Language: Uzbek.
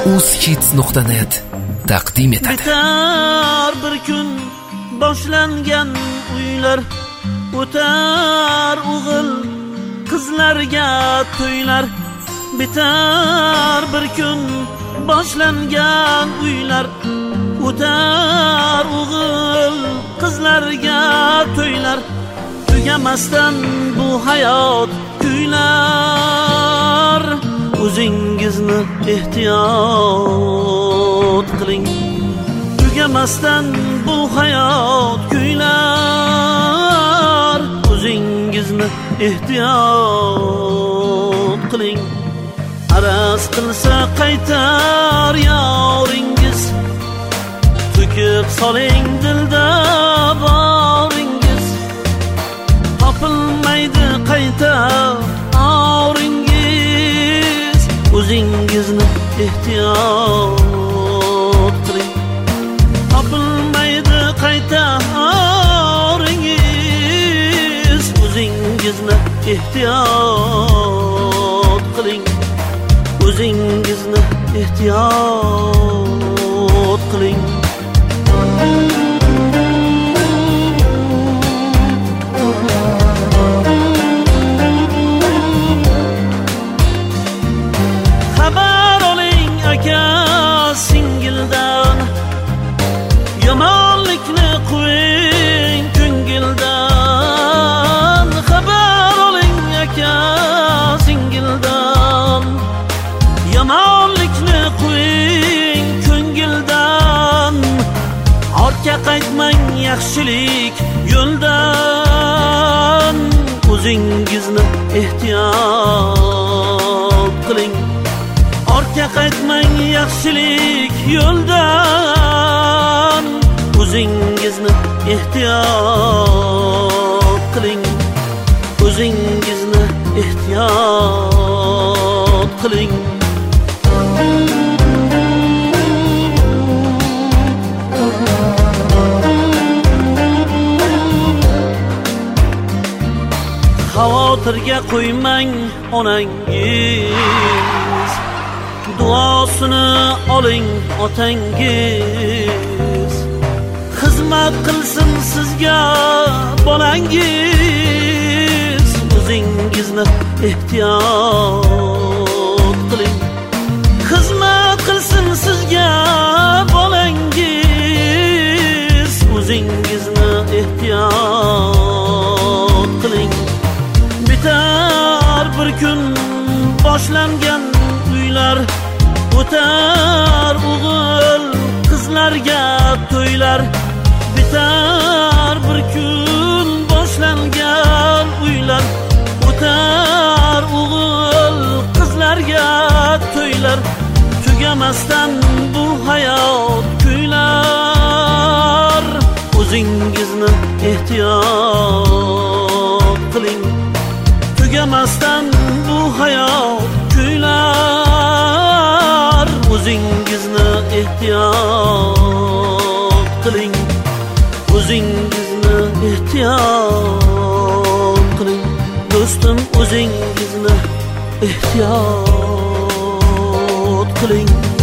uzhits.net taqdim etadi. Bitar bir kun boshlangan uylar, o'tar o'g'il qizlarga to'ylar. Bitar bir kun boshlangan uylar, o'tar o'g'il qizlarga to'ylar. Tugamasdan bu hayot kuylar, o'zingizni ehtiyot qiling. Tugamasdan bu hayot kuylar, o'zingizni ehtiyot qiling. Araz qilsa qaytar yoringiz, to'kib soling dilda boringiz. Topilmaydi qayta oringiz, o'zingizni ehtiyot qiling. Topilmaydi qayta oringiz, o'zingizni ehtiyot qiling. O'zingizni ehtiyot qiling. Xabar oling aka singildan, yomonlikni qo'ying ko'ngildan. Xabar oling aka singildan, yomonlikni qo'ying ko'ngildan. Ortga qaytmang yaxshilik yo'ldan, o'zingizni ehtiyot qiling. Ortga qaytmang yaxshilik yo'ldan, o'zingizni ehtiyot qiling. O'zingizni ehtiyot qiling. Xavotirga qo'ymang onangiz, duosini oling otangiz. Xizmat qilsin sizga bolangiz, o'zingizni ehtiyot qiling. Xizmat qilsin sizga bolangiz, o'zingizni ehtiyot qiling. Bitar bir kun boshlangan uylar, o'tar o'g'il qizlarga to'ylar. Bitar bir kun boshlangan uylar, o'tar o'g'il qizlarga to'ylar. Tugamasdan bu hayot kuylar, o'zingizni ehtiyot qiling. Tugamasdan bu hayot kuylar, o'zingizni ehtiyot qiling. O'zingizni ehtiyot qiling. Do'stim, o'zingizni ehtiyot qiling.